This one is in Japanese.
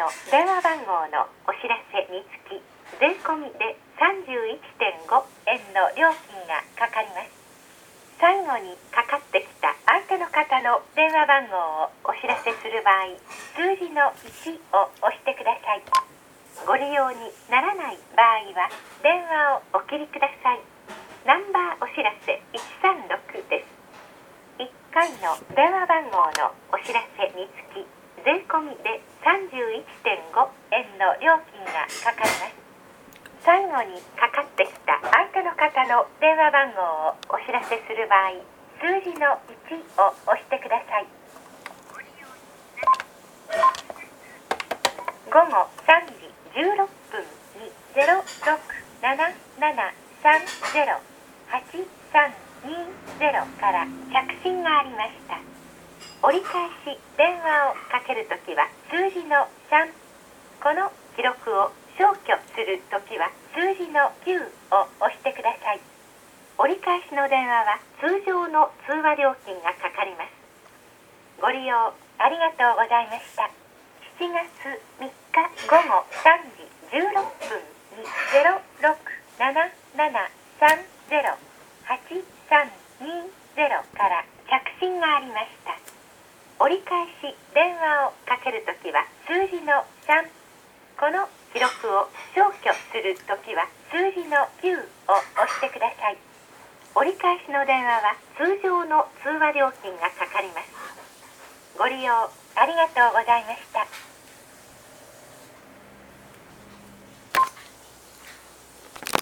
の電話番号のお知らせにつき、税込みで 31.5 円の料金がかかります。最後にかかってきた相手の方の電話番号をお知らせする場合、数字の1を押してください。ご利用にならない場合は電話をお切りください。ナンバーお知らせ136です。1回の電話番号のお知らせにつき、税込みで 31.5 円の料金がかかります。最後にかかってきた相手の方の電話番号をお知らせする場合、数字の1を押してください。午後3時16分に 0677308320 から着信がありました。折り返し電話をかけるときは数字の3、この記録を消去するときは数字の9を押してください。折り返しの電話は通常の通話料金がかかります。ご利用ありがとうございました。7月3日午後3時16分に 0677308320 から着信がありました。折り返し電話をかけるときは数字の3、この記録を消去するときは数字の9を押してください。折り返しの電話は通常の通話料金がかかります。ご利用ありがとうございました。